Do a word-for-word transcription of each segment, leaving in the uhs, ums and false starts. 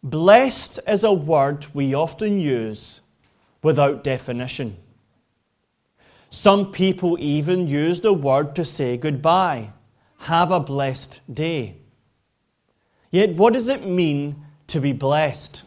Blessed is a word we often use without definition. Some people even use the word to say goodbye. Have a blessed day. Yet what does it mean to be blessed?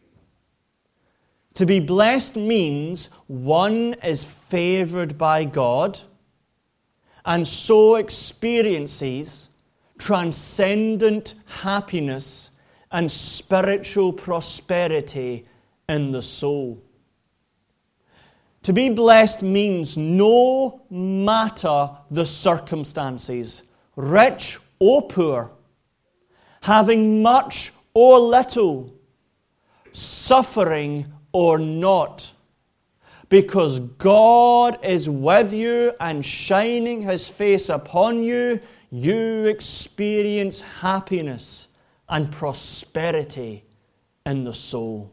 To be blessed means one is favored by God and so experiences transcendent happiness and spiritual prosperity in the soul. To be blessed means no matter the circumstances, rich or poor, having much or little, suffering or not, because God is with you and shining His face upon you, you experience happiness and prosperity in the soul.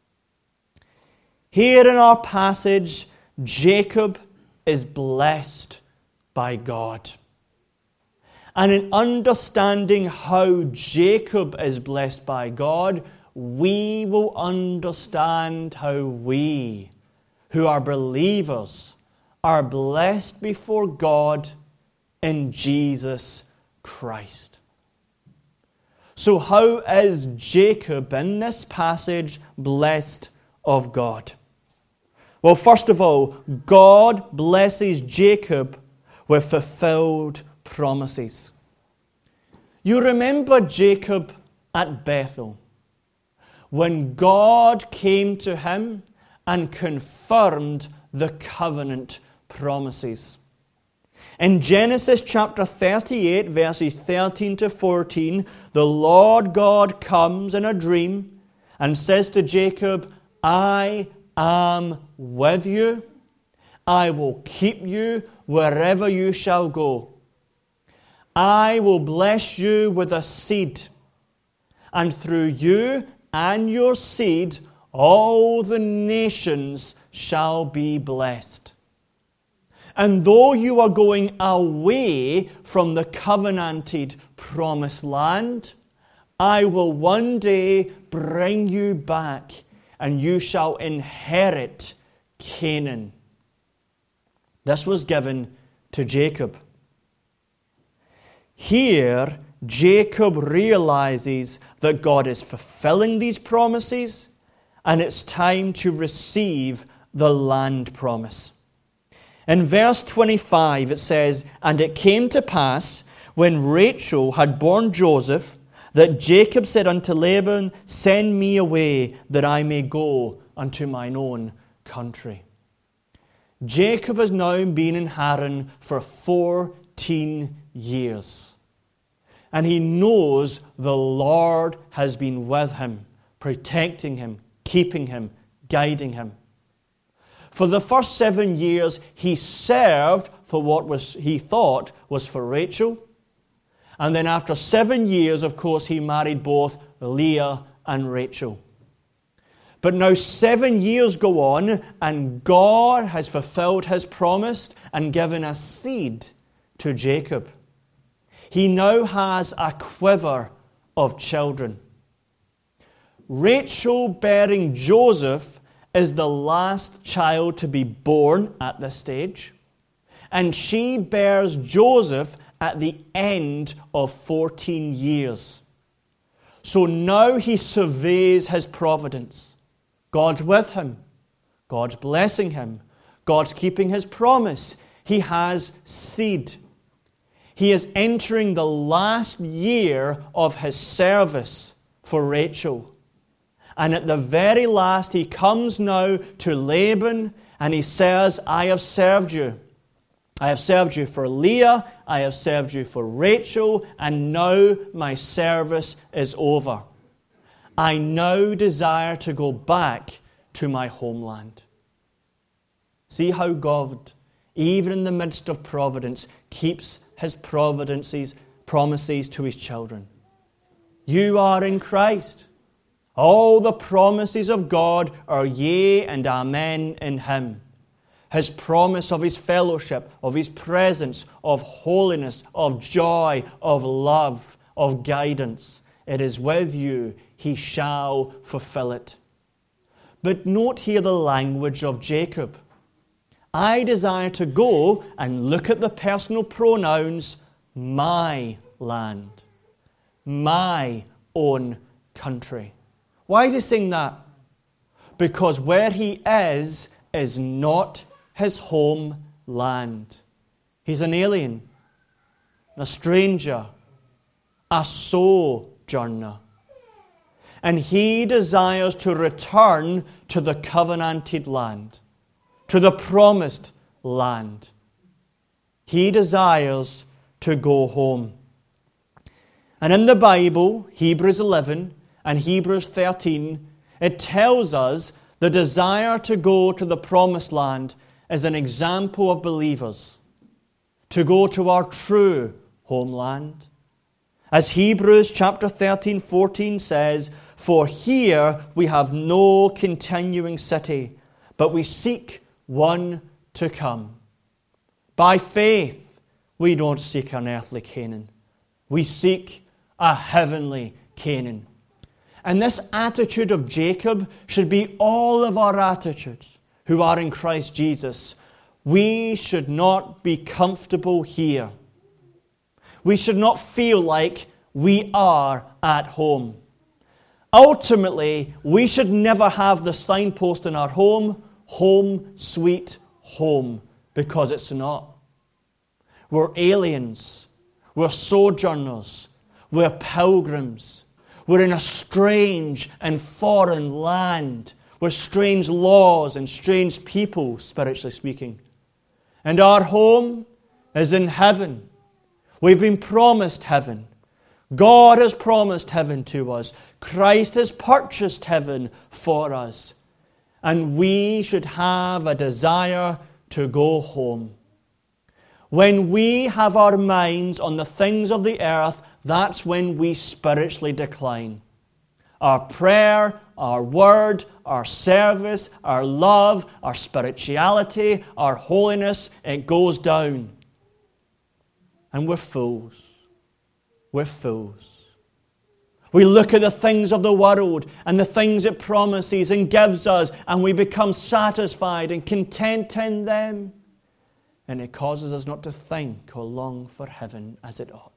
Here in our passage, Jacob is blessed by God. And in understanding how Jacob is blessed by God, we will understand how we, who are believers, are blessed before God in Jesus Christ. So how is Jacob in this passage blessed of God? Well, first of all, God blesses Jacob with fulfilled promises. You remember Jacob at Bethel, when God came to him and confirmed the covenant promises. In Genesis chapter thirty-eight, verses thirteen to fourteen, the Lord God comes in a dream and says to Jacob, I am with you. I will keep you wherever you shall go. I will bless you with a seed, and through you and your seed all the nations shall be blessed. And though you are going away from the covenanted promised land, I will one day bring you back, and you shall inherit Canaan. This was given to Jacob. Here, Jacob realizes that God is fulfilling these promises, and it's time to receive the land promise. In verse twenty-five it says, And it came to pass, when Rachel had borne Joseph, that Jacob said unto Laban, Send me away, that I may go unto mine own country. Jacob has now been in Haran for fourteen years. And he knows the Lord has been with him, protecting him, keeping him, guiding him. For the first seven years, he served for what was he thought was for Rachel. And then after seven years, of course, he married both Leah and Rachel. But now seven years go on, and God has fulfilled His promise and given a seed to Jacob. He now has a quiver of children. Rachel bearing Joseph is the last child to be born at this stage, and she bears Joseph at the end of fourteen years. So now he surveys his providence. God's with him. God's blessing him. God's keeping His promise. He has seed. He is entering the last year of his service for Rachel. And at the very last, he comes now to Laban and he says, I have served you. I have served you for Leah, I have served you for Rachel, and now my service is over. I now desire to go back to my homeland. See how God, even in the midst of providence, keeps His providences, promises to His children. You are in Christ. All the promises of God are yea and amen in Him. His promise of His fellowship, of His presence, of holiness, of joy, of love, of guidance It is with you. He shall fulfill it. But note here the language of Jacob. I desire to go, and look at the personal pronouns, my land, my own country. Why is he saying that? Because where he is, is not his home land. He's an alien, a stranger, a sojourner. And he desires to return to the covenanted land, to the promised land. He desires to go home. And in the Bible, Hebrews eleven and Hebrews thirteen, it tells us the desire to go to the promised land is an example of believers to go to our true homeland. As Hebrews chapter thirteen, fourteen says, for here we have no continuing city, but we seek one to come. By faith, we don't seek an earthly Canaan. We seek a heavenly Canaan. And this attitude of Jacob should be all of our attitudes who are in Christ Jesus. We should not be comfortable here. We should not feel like we are at home. Ultimately, we should never have the signpost in our home, home, sweet home, because it's not. We're aliens. We're sojourners. We're pilgrims. We're in a strange and foreign land with strange laws and strange people, spiritually speaking. And our home is in heaven. We've been promised heaven. God has promised heaven to us. Christ has purchased heaven for us. And we should have a desire to go home. When we have our minds on the things of the earth, that's when we spiritually decline. Our prayer, our word, our service, our love, our spirituality, our holiness, it goes down. And we're fools. We're fools. We look at the things of the world and the things it promises and gives us, and we become satisfied and content in them. And it causes us not to think or long for heaven as it ought.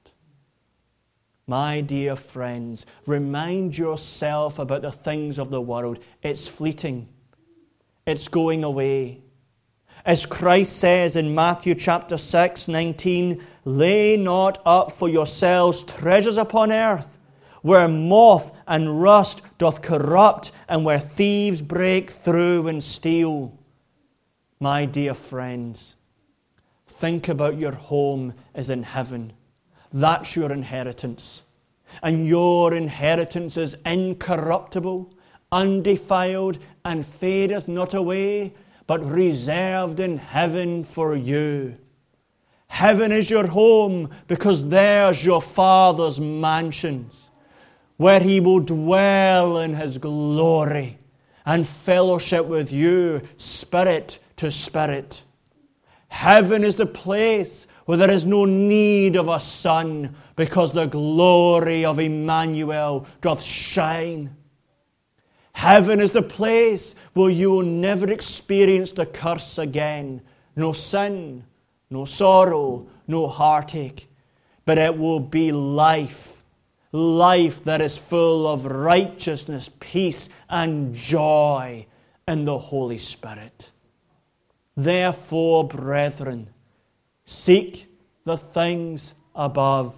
My dear friends, remind yourself about the things of the world. It's fleeting. It's going away. As Christ says in Matthew chapter six, nineteen, lay not up for yourselves treasures upon earth, where moth and rust doth corrupt, and where thieves break through and steal. My dear friends, think about your home is in heaven. That's your inheritance. And your inheritance is incorruptible, undefiled, and fadeth not away, but reserved in heaven for you. Heaven is your home because there's your Father's mansions, where He will dwell in His glory and fellowship with you, spirit to spirit. Heaven is the place where there is no need of a sun, because the glory of Emmanuel doth shine. Heaven is the place where you will never experience the curse again. No sin, no sorrow, no heartache. But it will be life. Life that is full of righteousness, peace, and joy in the Holy Spirit. Therefore, brethren, seek the things above.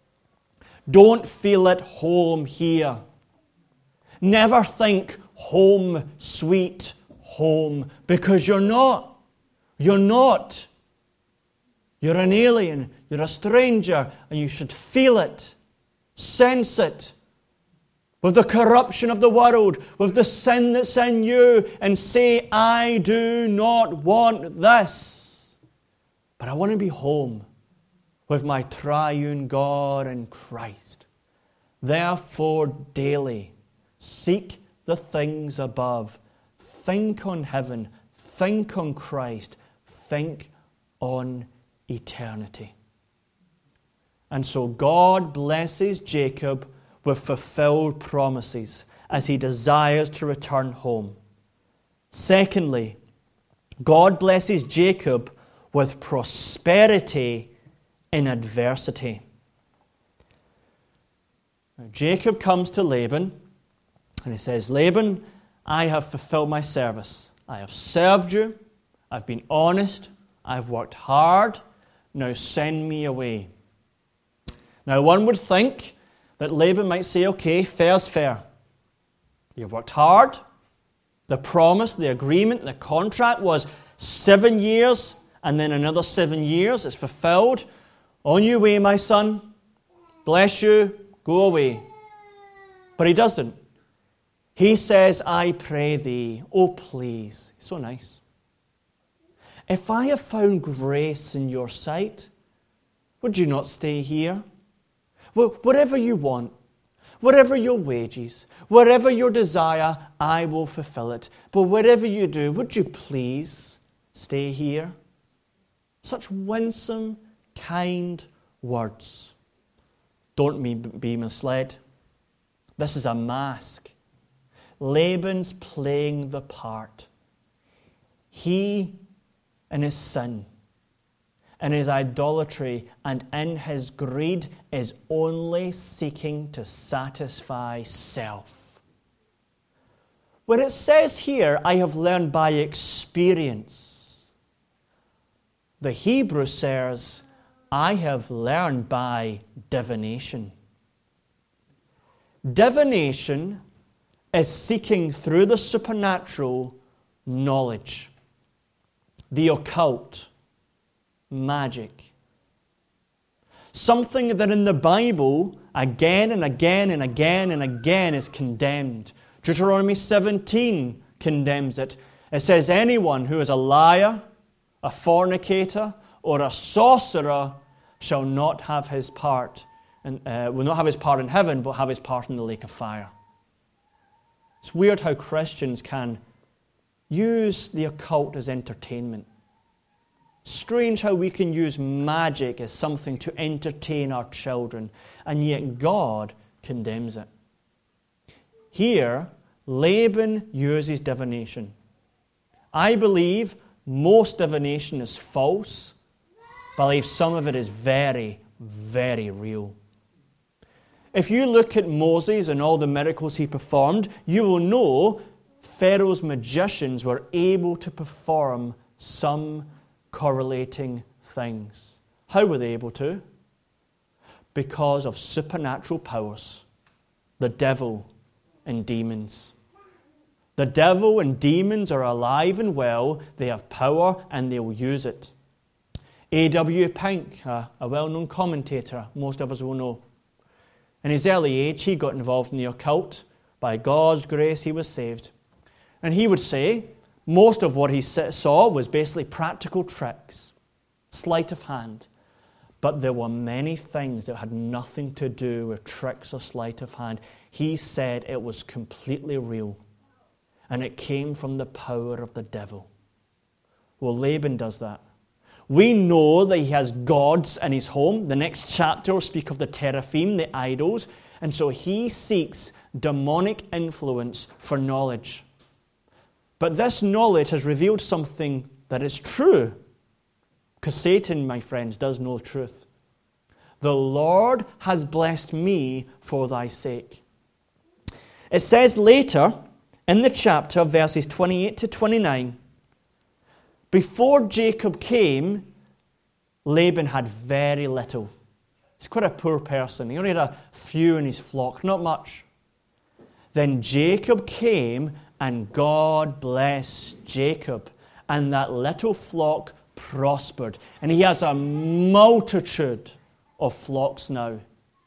Don't feel at home here. Never think home, sweet home, because you're not. You're not. You're an alien. You're a stranger, and you should feel it, sense it, with the corruption of the world, with the sin that's in you, and say, I do not want this, but I want to be home with my triune God and Christ. Therefore, daily, seek the things above. Think on heaven. Think on Christ. Think on eternity. And so God blesses Jacob with fulfilled promises as he desires to return home. Secondly, God blesses Jacob with prosperity in adversity. Now, Jacob comes to Laban and he says, Laban, I have fulfilled my service. I have served you. I've been honest. I've worked hard. Now send me away. Now one would think that Laban might say, okay, fair's fair. You've worked hard. The promise, the agreement, the contract was seven years and then another seven years. It's fulfilled. On your way, my son. Bless you. Go away. But he doesn't. He says, I pray thee, oh please. So nice. If I have found grace in your sight, would you not stay here? Well, whatever you want, whatever your wages, whatever your desire, I will fulfill it. But whatever you do, would you please stay here? Such winsome, kind words. Don't be misled. This is a mask. Laban's playing the part. He, in his sin, in his idolatry, and in his greed, is only seeking to satisfy self. When it says here, I have learned by experience, the Hebrew says, I have learned by divination. Divination is seeking through the supernatural knowledge, the occult, magic. Something that in the Bible again and again and again and again is condemned. Deuteronomy seventeen condemns it. It says anyone who is a liar, a fornicator, or a sorcerer shall not have his part, and uh, will not have his part in heaven, but have his part in the lake of fire. It's weird how Christians can use the occult as entertainment. Strange how we can use magic as something to entertain our children, and yet God condemns it. Here, Laban uses divination. I believe most divination is false, but I believe some of it is very, very real. If you look at Moses and all the miracles he performed, you will know Pharaoh's magicians were able to perform some correlating things. How were they able to? Because of supernatural powers, the devil and demons. The devil and demons are alive and well. They have power and they will use it. A W Pink, a, a well-known commentator, most of us will know. In his early age, he got involved in the occult. By God's grace, he was saved. And he would say most of what he saw was basically practical tricks, sleight of hand. But there were many things that had nothing to do with tricks or sleight of hand. He said it was completely real. And it came from the power of the devil. Well, Laban does that. We know that he has gods in his home. The next chapter will speak of the teraphim, the idols. And so he seeks demonic influence for knowledge. But this knowledge has revealed something that is true. Because Satan, my friends, does know truth. The Lord has blessed me for thy sake. It says later in the chapter, verses twenty-eight to twenty-nine, before Jacob came, Laban had very little. He's quite a poor person. He only had a few in his flock, not much. Then Jacob came, and God blessed Jacob, and that little flock prospered. And he has a multitude of flocks now.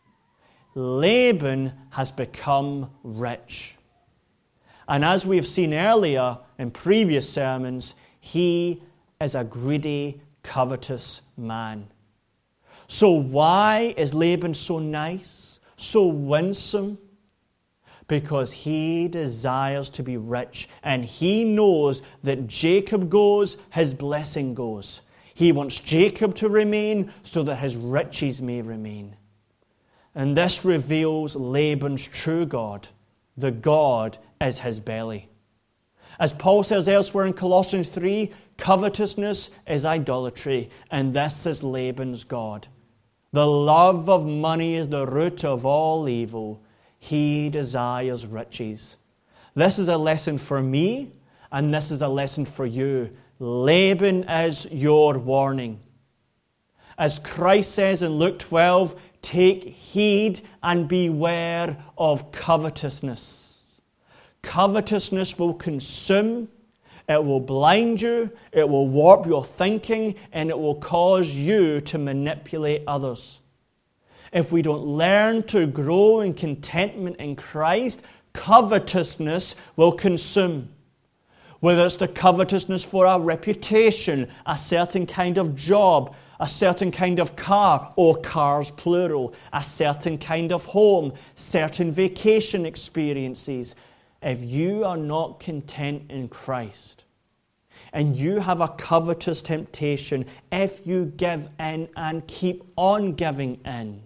Laban has become rich. And as we have seen earlier in previous sermons, he is a greedy, covetous man. So why is Laban so nice, so winsome? Because he desires to be rich, and he knows that Jacob goes, his blessing goes. He wants Jacob to remain so that his riches may remain. And this reveals Laban's true God. The God is his belly. As Paul says elsewhere in Colossians three, covetousness is idolatry, and this is Laban's God. The love of money is the root of all evil. He desires riches. This is a lesson for me, and this is a lesson for you. Laban is your warning. As Christ says in Luke twelve, take heed and beware of covetousness. Covetousness will consume, it will blind you, it will warp your thinking, and it will cause you to manipulate others. If we don't learn to grow in contentment in Christ, covetousness will consume. Whether it's the covetousness for a reputation, a certain kind of job, a certain kind of car, or cars plural, a certain kind of home, certain vacation experiences. If you are not content in Christ, and you have a covetous temptation, if you give in and keep on giving in,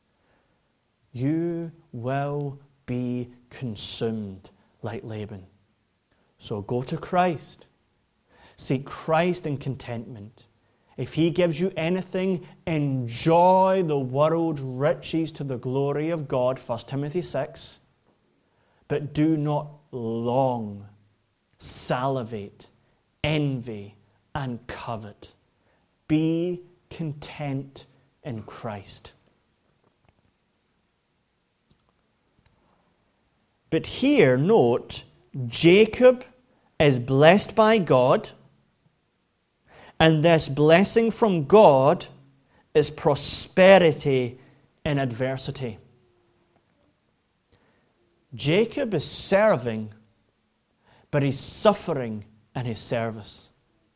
you will be consumed like Laban. So go to Christ. Seek Christ in contentment. If he gives you anything, enjoy the world's riches to the glory of God, First Timothy six. But do not long, salivate, envy, and covet. Be content in Christ. But here, note, Jacob is blessed by God, and this blessing from God is prosperity in adversity. Jacob is serving, but he's suffering in his service.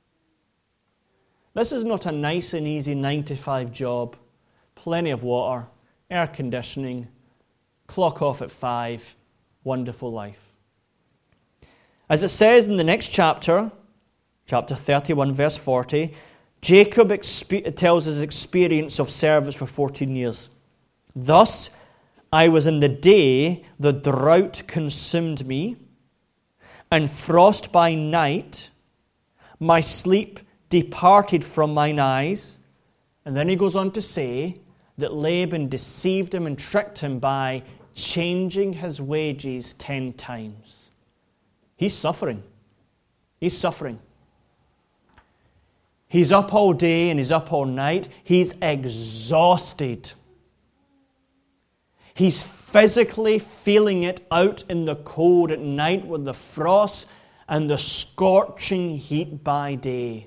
This is not a nice and easy nine to five job, plenty of water, air conditioning, clock off at five, wonderful life. As it says in the next chapter, chapter thirty-one, verse forty, Jacob expe- tells his experience of service for fourteen years. Thus, I was in the day the drought consumed me, and frost by night, my sleep departed from mine eyes. And then he goes on to say that Laban deceived him and tricked him by changing his wages ten times. He's suffering. He's suffering. He's up all day and he's up all night. He's exhausted. He's physically feeling it out in the cold at night with the frost and the scorching heat by day.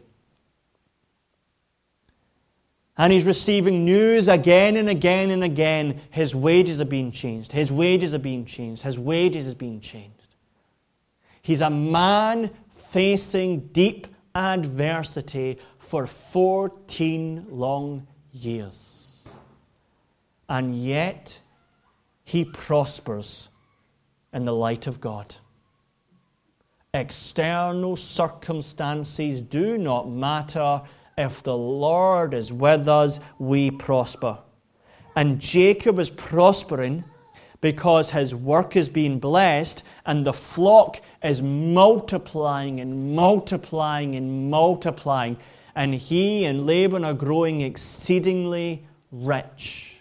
And he's receiving news again and again and again. His wages are being changed. His wages are being changed. His wages are being changed. He's a man facing deep adversity for fourteen long years. And yet, he prospers in the light of God. External circumstances do not matter. If the Lord is with us, we prosper. And Jacob is prospering because his work is being blessed and the flock is multiplying and multiplying and multiplying. And he and Laban are growing exceedingly rich.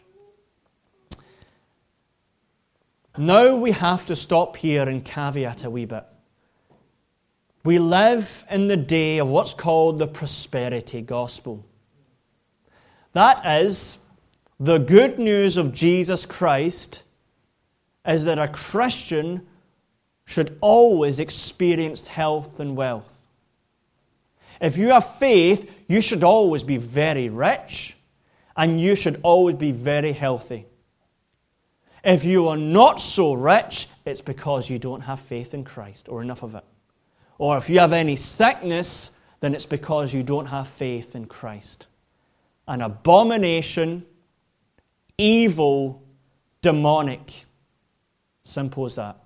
Now we have to stop here and caveat a wee bit. We live in the day of what's called the prosperity gospel. That is, the good news of Jesus Christ is that a Christian should always experience health and wealth. If you have faith, you should always be very rich, and you should always be very healthy. If you are not so rich, it's because you don't have faith in Christ, or enough of it. Or if you have any sickness, then it's because you don't have faith in Christ. An abomination, evil, demonic. Simple as that.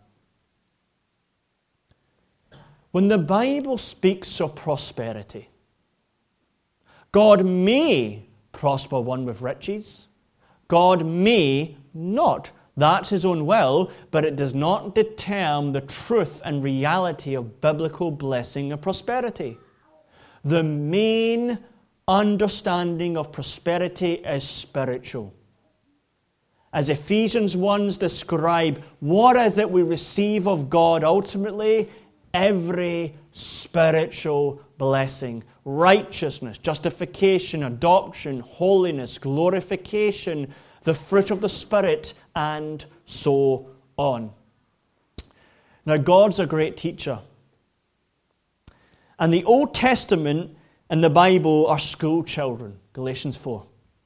When the Bible speaks of prosperity, God may prosper one with riches. God may not. That's his own will, but it does not determine the truth and reality of biblical blessing and prosperity. The main understanding of prosperity is spiritual. As Ephesians one describe, what is it we receive of God ultimately? Every spiritual blessing. Righteousness, justification, adoption, holiness, glorification, the fruit of the Spirit, and so on. Now, God's a great teacher. And the Old Testament and the Bible are school children, Galatians four.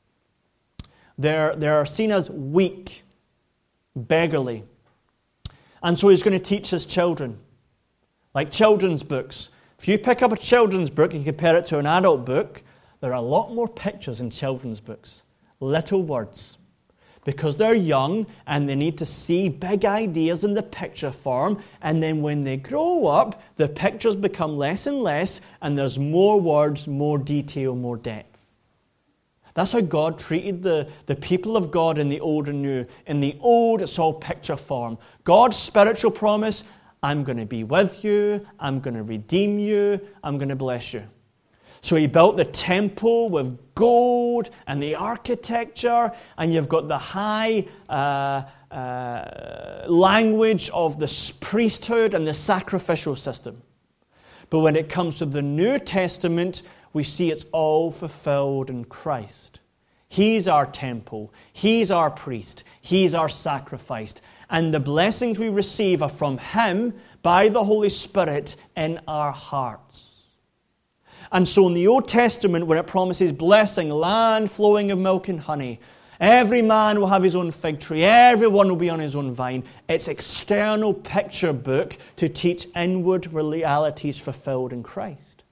They're, they're seen as weak, beggarly. And so he's going to teach his children. Like children's books. If you pick up a children's book and compare it to an adult book, there are a lot more pictures in children's books. Little words. Because they're young and they need to see big ideas in the picture form. And then when they grow up, the pictures become less and less, and there's more words, more detail, more depth. That's how God treated the, the people of God in the Old and New. In the Old, it's all picture form. God's spiritual promise, I'm going to be with you, I'm going to redeem you, I'm going to bless you. So he built the temple with gold and the architecture, and you've got the high uh, uh, language of the priesthood and the sacrificial system. But when it comes to the New Testament, we see it's all fulfilled in Christ. He's our temple. He's our priest. He's our sacrifice. And the blessings we receive are from Him by the Holy Spirit in our hearts. And so in the Old Testament, when it promises blessing, land flowing of milk and honey, every man will have his own fig tree, everyone will be on his own vine, it's external picture book to teach inward realities fulfilled in Christ.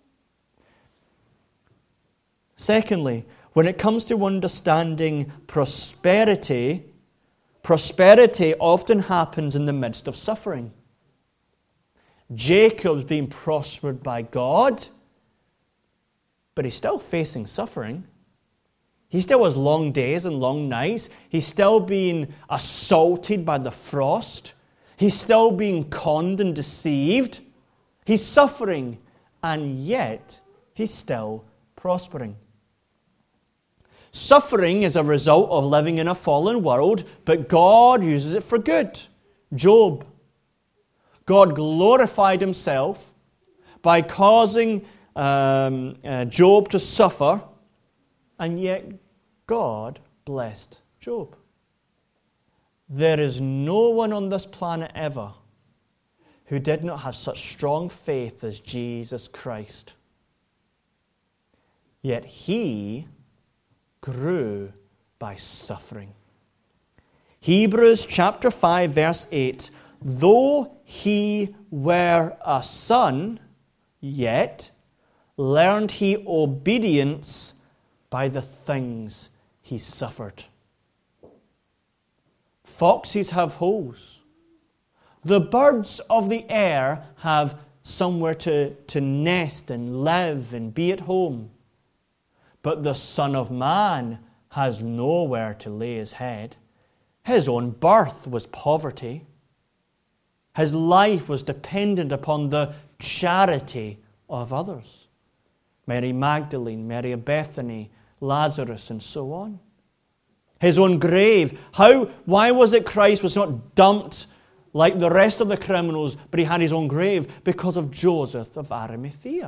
Secondly, when it comes to understanding prosperity, prosperity often happens in the midst of suffering. Jacob's being prospered by God, but he's still facing suffering. He still has long days and long nights. He's still being assaulted by the frost. He's still being conned and deceived. He's suffering, and yet he's still prospering. Suffering is a result of living in a fallen world, but God uses it for good. Job. God glorified Himself by causing um, uh, Job to suffer, and yet God blessed Job. There is no one on this planet ever who did not have such strong faith as Jesus Christ. Yet He grew by suffering. Hebrews chapter five verse eight, though he were a son, yet learned he obedience by the things he suffered. Foxes have holes. The birds of the air have somewhere to, to nest and live and be at home. But the Son of Man has nowhere to lay his head. His own birth was poverty. His life was dependent upon the charity of others. Mary Magdalene, Mary of Bethany, Lazarus, and so on. His own grave. How? Why was it Christ was not dumped like the rest of the criminals, but he had his own grave? Because of Joseph of Arimathea.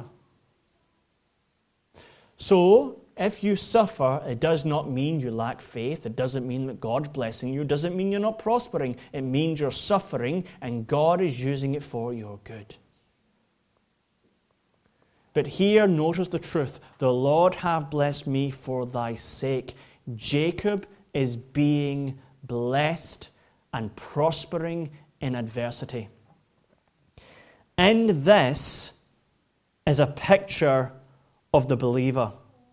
So, if you suffer, it does not mean you lack faith. It doesn't mean that God's blessing you. It doesn't mean you're not prospering. It means you're suffering, and God is using it for your good. But here, notice the truth. The Lord hath blessed me for thy sake. Jacob is being blessed and prospering in adversity. And this is a picture of the believer.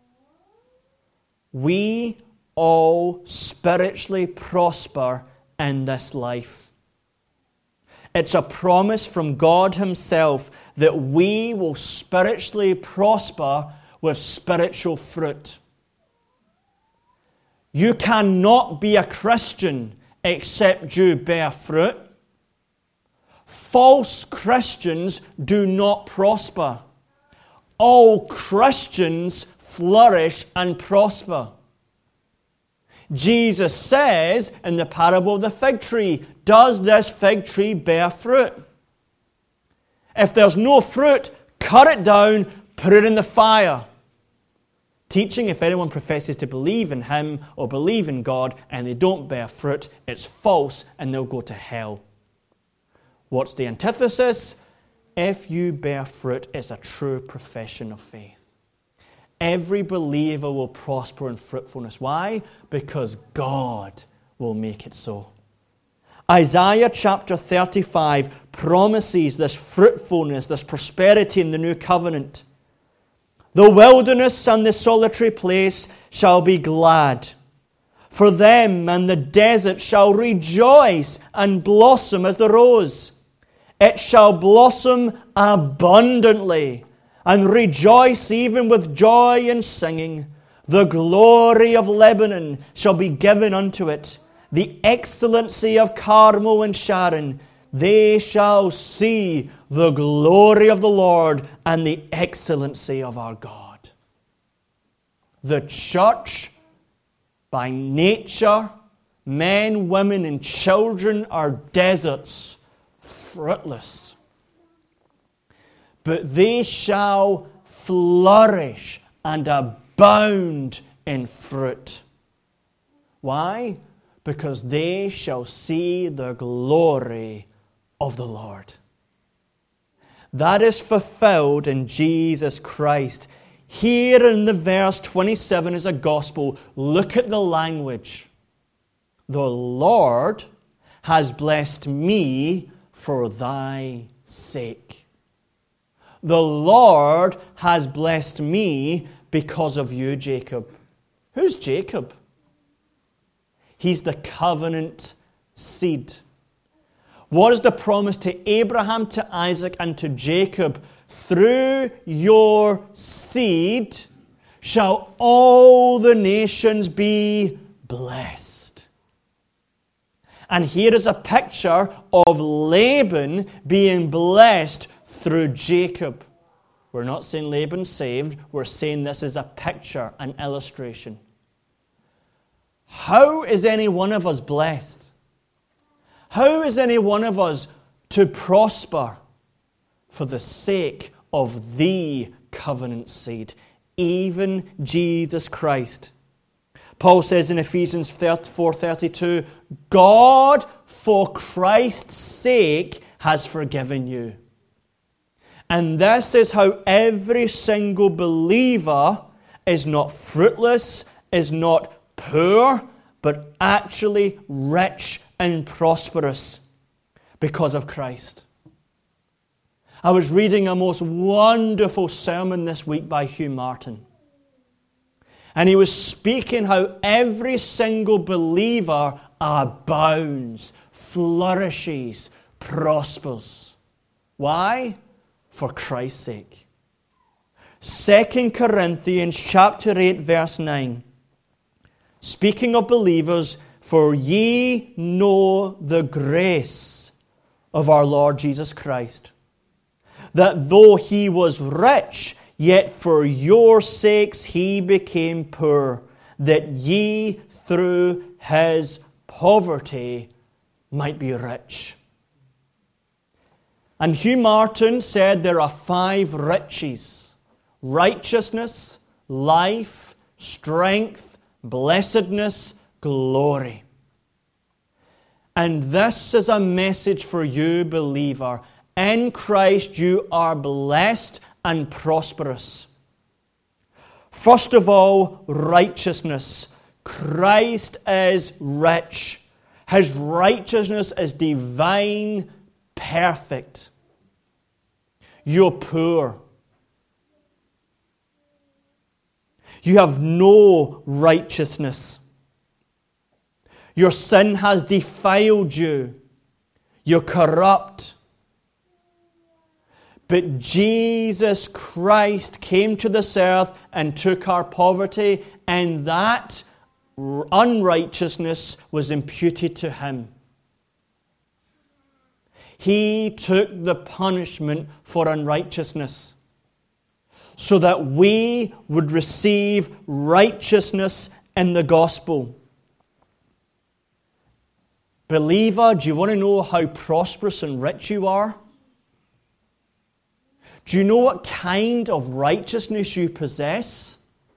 We all spiritually prosper in this life. It's a promise from God Himself that we will spiritually prosper with spiritual fruit. You cannot be a Christian except you bear fruit. False Christians do not prosper. All Christians flourish and prosper. Jesus says in the parable of the fig tree, does this fig tree bear fruit? If there's no fruit, cut it down, put it in the fire. Teaching, if anyone professes to believe in him or believe in God and they don't bear fruit, it's false and they'll go to hell. What's the antithesis? If you bear fruit, it's a true profession of faith. Every believer will prosper in fruitfulness. Why? Because God will make it so. Isaiah chapter thirty-five promises this fruitfulness, this prosperity in the new covenant. The wilderness and the solitary place shall be glad. For them and the desert shall rejoice and blossom as the rose. It shall blossom abundantly and rejoice even with joy and singing. The glory of Lebanon shall be given unto it, the excellency of Carmel and Sharon. They shall see the glory of the Lord and the excellency of our God. The church, by nature, men, women, and children are deserts, fruitless. But they shall flourish and abound in fruit. Why? Because they shall see the glory of the Lord. That is fulfilled in Jesus Christ. Here in the verse twenty-seven is a gospel. Look at the language. The Lord has blessed me for thy sake. The Lord has blessed me because of you, Jacob. Who's Jacob? He's the covenant seed. What is the promise to Abraham, to Isaac, and to Jacob? Through your seed shall all the nations be blessed. And here is a picture of Laban being blessed through Jacob. We're not saying Laban saved. We're saying this is a picture, an illustration. How is any one of us blessed? How is any one of us to prosper for the sake of the covenant seed, even Jesus Christ? Paul says in Ephesians four thirty-two, God for Christ's sake has forgiven you. And this is how every single believer is not fruitless, is not poor, but actually rich and prosperous because of Christ. I was reading a most wonderful sermon this week by Hugh Martin. And he was speaking how every single believer abounds, flourishes, prospers. Why? For Christ's sake. Second Corinthians chapter eight verse nine. Speaking of believers, for ye know the grace of our Lord Jesus Christ, that though he was rich, yet for your sakes he became poor, that ye through his poverty might be rich. And Hugh Martin said there are five riches: righteousness, life, strength, blessedness, glory. And this is a message for you, believer. In Christ you are blessed and prosperous. First of all, righteousness. Christ is rich. His righteousness is divine, perfect. You're poor. You have no righteousness. Your sin has defiled you. You're corrupt. But Jesus Christ came to this earth and took our poverty, and that unrighteousness was imputed to him. He took the punishment for unrighteousness so that we would receive righteousness in the gospel. Believer, do you want to know how prosperous and rich you are? Do you know what kind of righteousness you possess?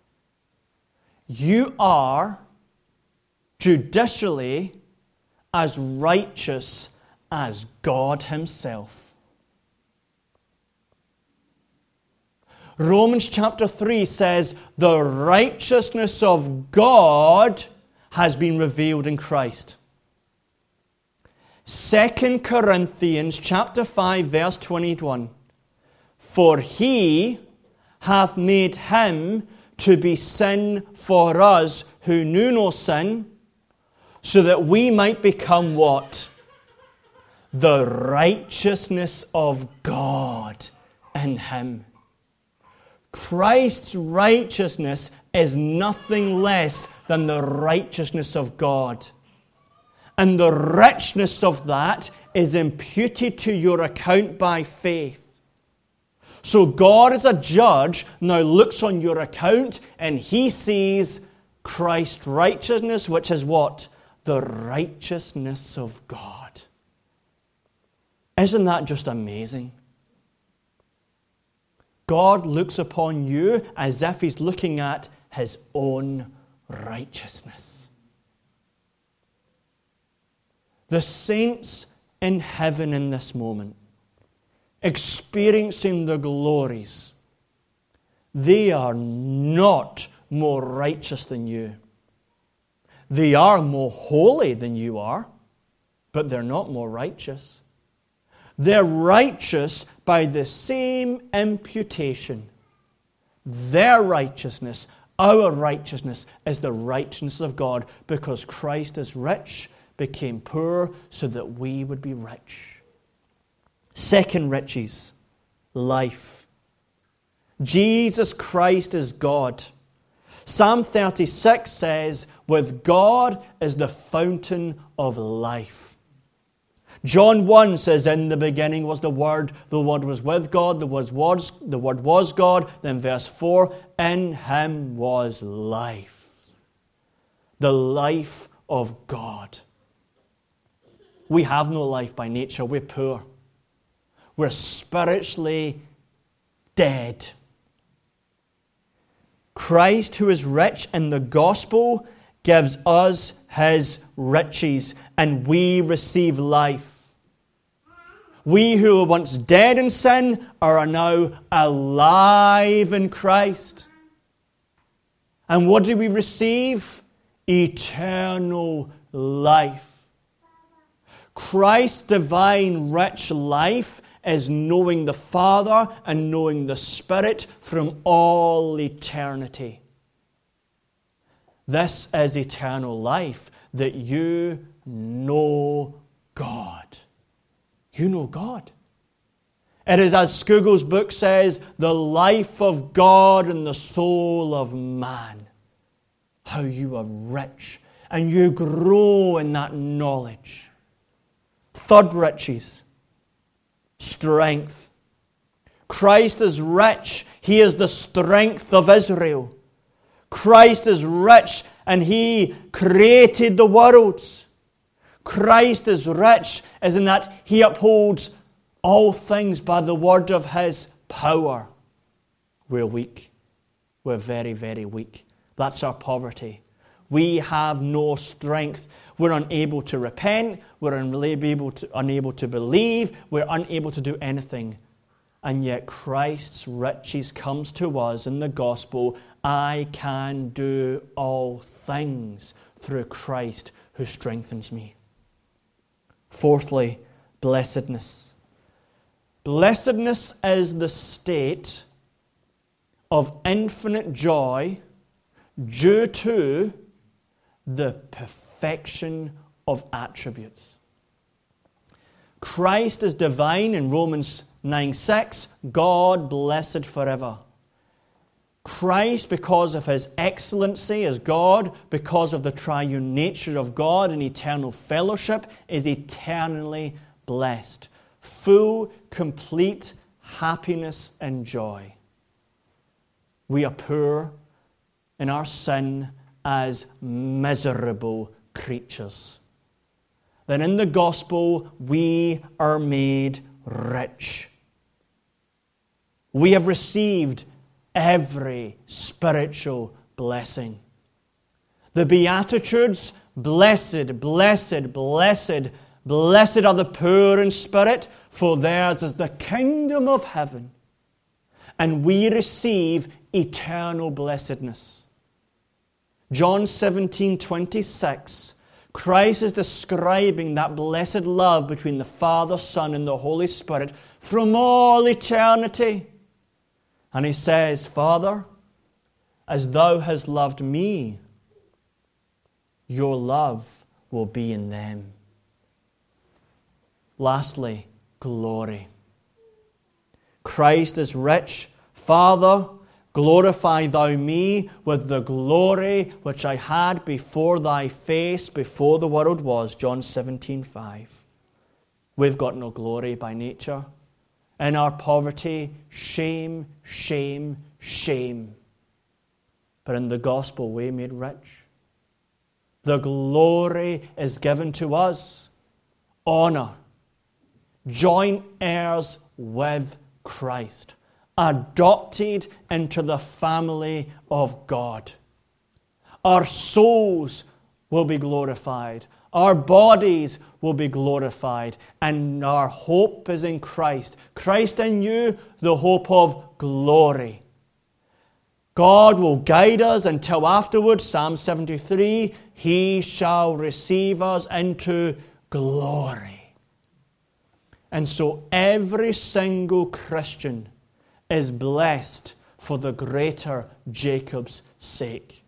You are judicially as righteous as God himself. Romans chapter three says, the righteousness of God has been revealed in Christ. Second Corinthians chapter five verse twenty-one. For he hath made him to be sin for us who knew no sin, so that we might become what? The righteousness of God in him. Christ's righteousness is nothing less than the righteousness of God. And the richness of that is imputed to your account by faith. So God as a judge now looks on your account and he sees Christ's righteousness, which is what? The righteousness of God. Isn't that just amazing? God looks upon you as if he's looking at his own righteousness. The saints in heaven in this moment, experiencing the glories, they are not more righteous than you. They are more holy than you are, but they're not more righteous. They're righteous by the same imputation. Their righteousness, our righteousness, is the righteousness of God, because Christ is rich, became poor, so that we would be rich. Second riches, life. Jesus Christ is God. Psalm thirty-six says, with God is the fountain of life. John one says, in the beginning was the Word, the Word was with God, the Word was, the Word was God. Then verse four, in him was life. The life of God. We have no life by nature. We're poor. We're spiritually dead. Christ, who is rich in the gospel, gives us his riches, and we receive life. We who were once dead in sin are now alive in Christ. And what do we receive? Eternal life. Christ's divine rich life is knowing the Father and knowing the Spirit from all eternity. This is eternal life, that you know God. You know God. It is, as Scougal's book says, the life of God in the soul of man. How you are rich, and you grow in that knowledge. Third riches, strength. Christ is rich. He is the strength of Israel. Christ is rich, and he created the worlds. Christ is rich, as in that he upholds all things by the word of his power. We're weak. We're very, very weak. That's our poverty. We have no strength. We're unable to repent. We're unable to, unable to believe. We're unable to do anything. And yet Christ's riches comes to us in the gospel. I can do all things through Christ who strengthens me. Fourthly, blessedness. Blessedness is the state of infinite joy due to the perfection of attributes. Christ is divine in Romans nine six, God blessed forever. Christ, because of his excellency as God, because of the triune nature of God and eternal fellowship, is eternally blessed. Full, complete happiness and joy. We are poor in our sin as miserable creatures. Then in the gospel, we are made rich. We have received every spiritual blessing. The Beatitudes, blessed, blessed, blessed, blessed are the poor in spirit, for theirs is the kingdom of heaven. And we receive eternal blessedness. John seventeen twenty-six, Christ is describing that blessed love between the Father, Son, and the Holy Spirit from all eternity. And he says, Father, as thou hast loved me, your love will be in them. Lastly, glory. Christ is rich. Father, glorify thou me with the glory which I had before thy face, before the world was. John seventeen five. We've got no glory by nature. In our poverty, shame, shame, shame. But in the gospel, we're made rich. The glory is given to us. Honor. Joint heirs with Christ. Adopted into the family of God. Our souls will be glorified. Our bodies will be glorified. And our hope is in Christ. Christ in you, the hope of glory. God will guide us until afterwards, Psalm seventy-three, He shall receive us into glory. And so every single Christian is blessed for the greater Jacob's sake.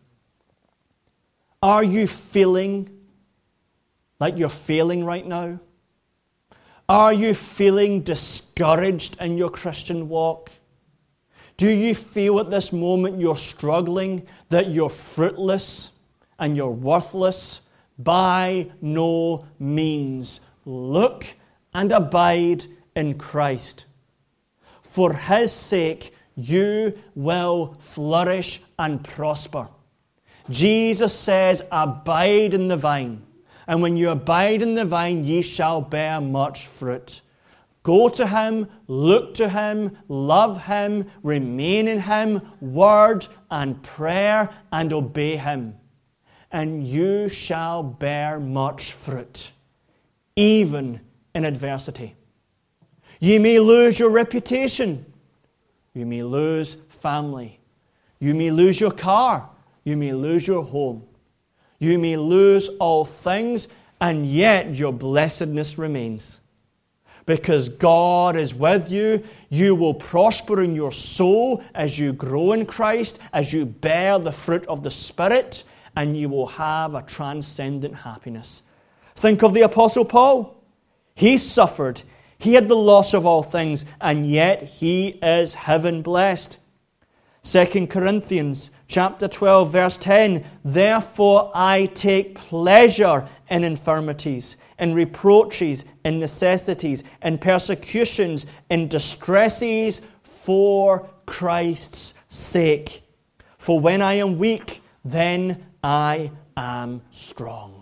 Are you feeling like you're failing right now? Are you feeling discouraged in your Christian walk? Do you feel at this moment you're struggling, that you're fruitless and you're worthless? By no means. Look and abide in Christ. For His sake, you will flourish and prosper. Jesus says, abide in the vine. And when you abide in the vine, ye shall bear much fruit. Go to Him, look to Him, love Him, remain in Him, word and prayer, and obey Him. And you shall bear much fruit, even in adversity. You may lose your reputation. You may lose family. You may lose your car. You may lose your home. You may lose all things, and yet your blessedness remains. Because God is with you, you will prosper in your soul as you grow in Christ, as you bear the fruit of the Spirit, and you will have a transcendent happiness. Think of the Apostle Paul. He suffered. He had the loss of all things, and yet he is heaven blessed. Second Corinthians chapter twelve, verse ten. Therefore I take pleasure in infirmities, in reproaches, in necessities, in persecutions, in distresses, for Christ's sake. For when I am weak, then I am strong.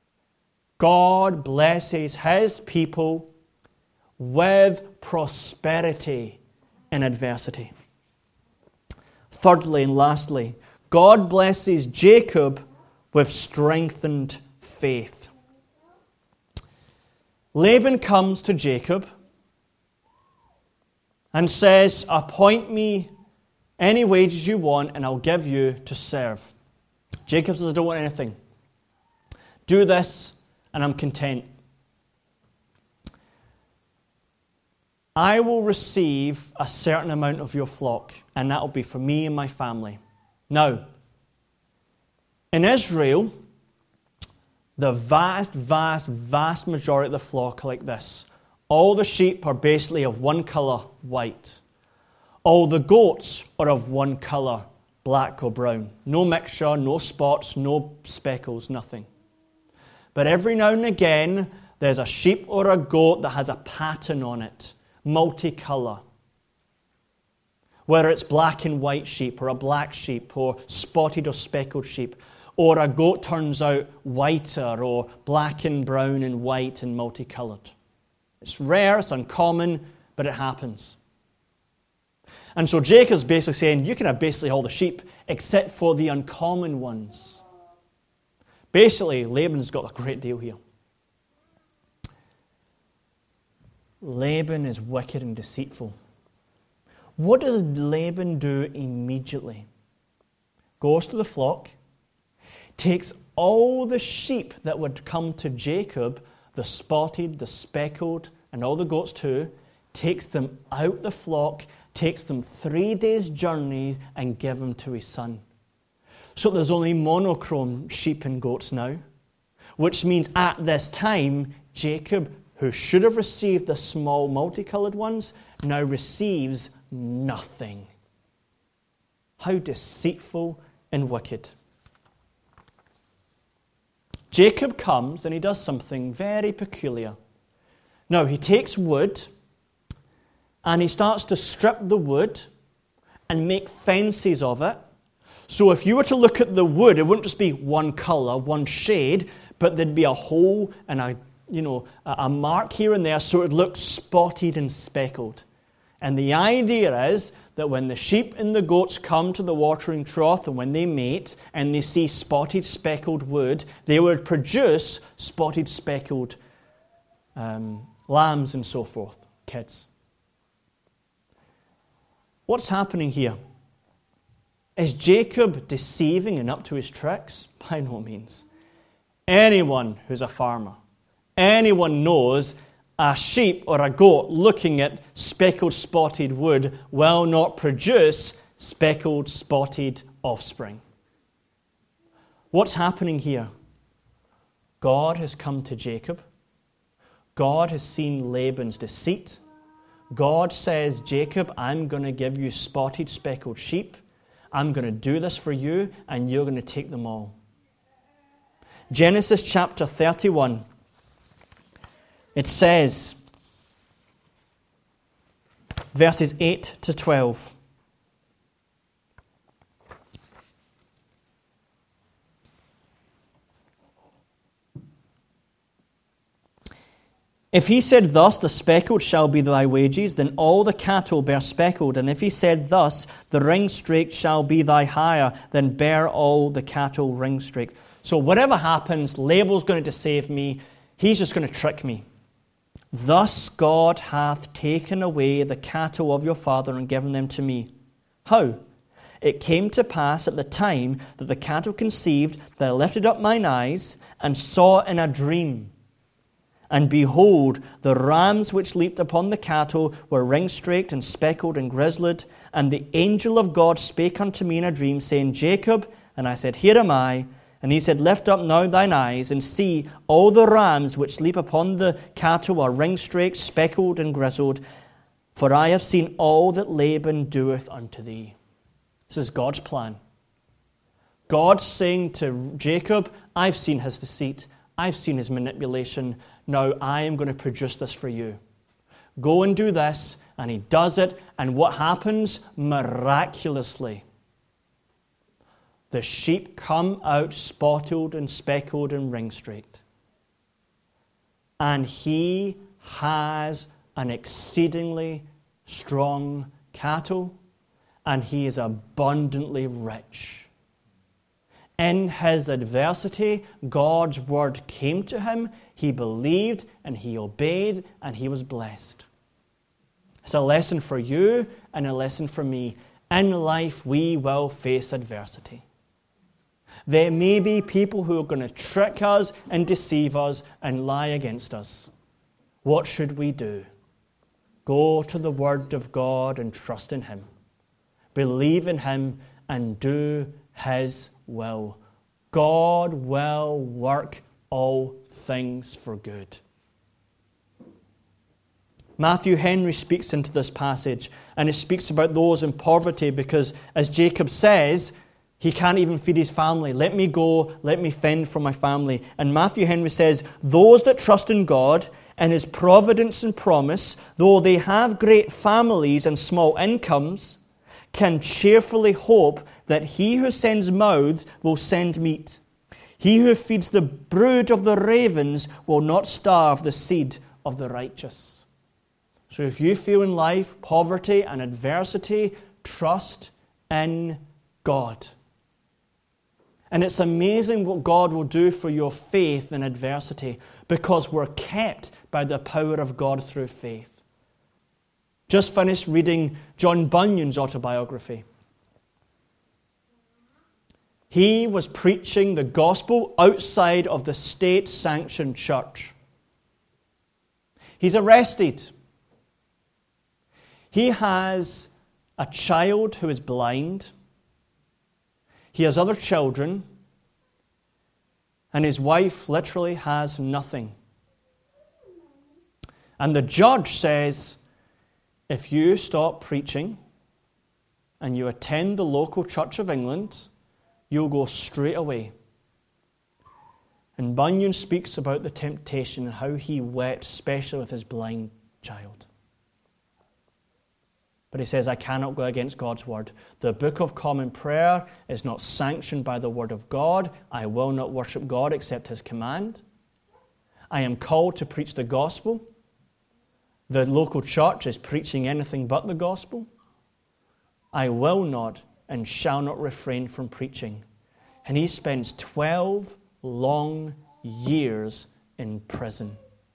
God blesses His people with prosperity in adversity. Thirdly and lastly, God blesses Jacob with strengthened faith. Laban comes to Jacob and says, appoint me any wages you want and I'll give you to serve. Jacob says, I don't want anything. Do this and I'm content. I will receive a certain amount of your flock, and that will be for me and my family. Now, in Israel, the vast, vast, vast majority of the flock are like this. All the sheep are basically of one colour, white. All the goats are of one colour, black or brown. No mixture, no spots, no speckles, nothing. But every now and again, there's a sheep or a goat that has a pattern on it, multicolour. Whether it's black and white sheep, or a black sheep, or spotted or speckled sheep, or a goat turns out whiter, or black and brown and white and multicoloured. It's rare, it's uncommon, but it happens. And so Jacob's basically saying, you can have basically all the sheep, except for the uncommon ones. Basically, Laban's got a great deal here. Laban is wicked and deceitful. What does Laban do immediately? Goes to the flock, takes all the sheep that would come to Jacob, the spotted, the speckled, and all the goats too, takes them out the flock, takes them three days' journey, and give them to his son. So there's only monochrome sheep and goats now, which means at this time, Jacob, who should have received the small multicolored ones, now receives nothing. How deceitful and wicked. Jacob comes and he does something very peculiar. Now, he takes wood and he starts to strip the wood and make fences of it. So if you were to look at the wood, it wouldn't just be one colour, one shade, but there'd be a hole and a, you know, a mark here and there, so it looked spotted and speckled. And the idea is that when the sheep and the goats come to the watering trough and when they mate and they see spotted, speckled wood, they would produce spotted, speckled um, lambs and so forth, kids. What's happening here? Is Jacob deceiving and up to his tricks? By no means. Anyone who's a farmer, anyone knows a sheep or a goat looking at speckled, spotted wood will not produce speckled, spotted offspring. What's happening here? God has come to Jacob. God has seen Laban's deceit. God says, Jacob, I'm going to give you spotted, speckled sheep. I'm going to do this for you, and you're going to take them all. Genesis chapter thirty-one. It says, verses eight to twelve. If he said thus, the speckled shall be thy wages, then all the cattle bear speckled. And if he said thus, the ring-straked shall be thy hire, then bear all the cattle ring-straked. So whatever happens, Laban's going to deceive me. He's just going to trick me. Thus God hath taken away the cattle of your father and given them to me. How? It came to pass at the time that the cattle conceived that I lifted up mine eyes and saw in a dream. And behold, the rams which leaped upon the cattle were ring-straked and speckled and grisled. And the angel of God spake unto me in a dream, saying, Jacob. And I said, Here am I. And he said, Lift up now thine eyes, and see, all the rams which leap upon the cattle are ring-straked, speckled, and grizzled. For I have seen all that Laban doeth unto thee. This is God's plan. God's saying to Jacob, I've seen his deceit. I've seen his manipulation. Now I am going to produce this for you. Go and do this. And he does it. And what happens? Miraculously, the sheep come out spotted and speckled and ring-straked. And he has an exceedingly strong cattle, and he is abundantly rich. In his adversity, God's word came to him. He believed and he obeyed and he was blessed. It's a lesson for you and a lesson for me. In life, we will face adversity. There may be people who are going to trick us and deceive us and lie against us. What should we do? Go to the Word of God and trust in Him. Believe in Him and do His will. God will work all things for good. Matthew Henry speaks into this passage, and he speaks about those in poverty because, as Jacob says, he can't even feed his family. Let me go, let me fend for my family. And Matthew Henry says, those that trust in God and His providence and promise, though they have great families and small incomes, can cheerfully hope that He who sends mouths will send meat. He who feeds the brood of the ravens will not starve the seed of the righteous. So if you feel in life poverty and adversity, trust in God. And it's amazing what God will do for your faith in adversity because we're kept by the power of God through faith. Just finished reading John Bunyan's autobiography. He was preaching the gospel outside of the state-sanctioned church. He's arrested. He has a child who is blind. He has other children. And his wife literally has nothing. And the judge says, if you stop preaching and you attend the local Church of England, you'll go straight away. And Bunyan speaks about the temptation and how he wept, especially with his blind child. But he says, I cannot go against God's word. The Book of Common Prayer is not sanctioned by the word of God. I will not worship God except His command. I am called to preach the gospel. The local church is preaching anything but the gospel. I will not and shall not refrain from preaching. And he spends twelve long years in prison.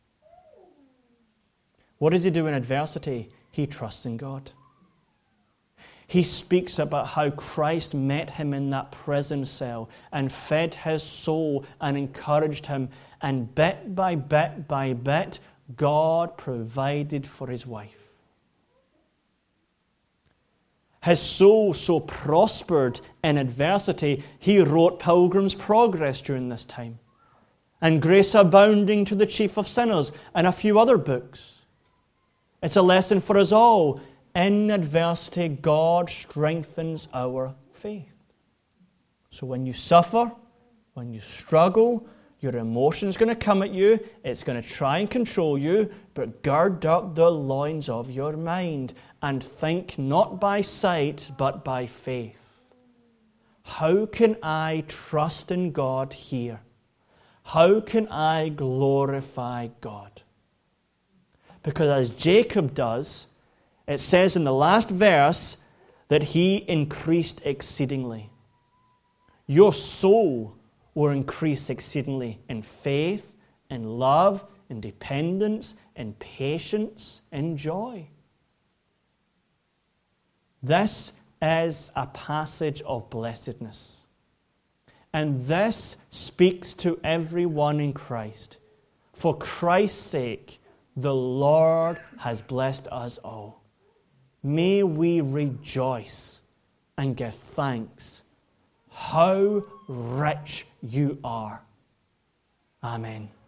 What does he do in adversity? He trusts in God. He speaks about how Christ met him in that prison cell and fed his soul and encouraged him. And bit by bit by bit, God provided for his wife. His soul so prospered in adversity, he wrote Pilgrim's Progress during this time. And Grace Abounding to the Chief of Sinners and a few other books. It's a lesson for us all. In adversity, God strengthens our faith. So when you suffer, when you struggle, your emotion's going to come at you. It's going to try and control you. But gird up the loins of your mind and think not by sight, but by faith. How can I trust in God here? How can I glorify God? Because as Jacob does, it says in the last verse that he increased exceedingly. Your soul will increase exceedingly in faith, in love, in dependence, in patience, in joy. This is a passage of blessedness. And this speaks to everyone in Christ. For Christ's sake, the Lord has blessed us all. May we rejoice and give thanks. How rich you are. Amen.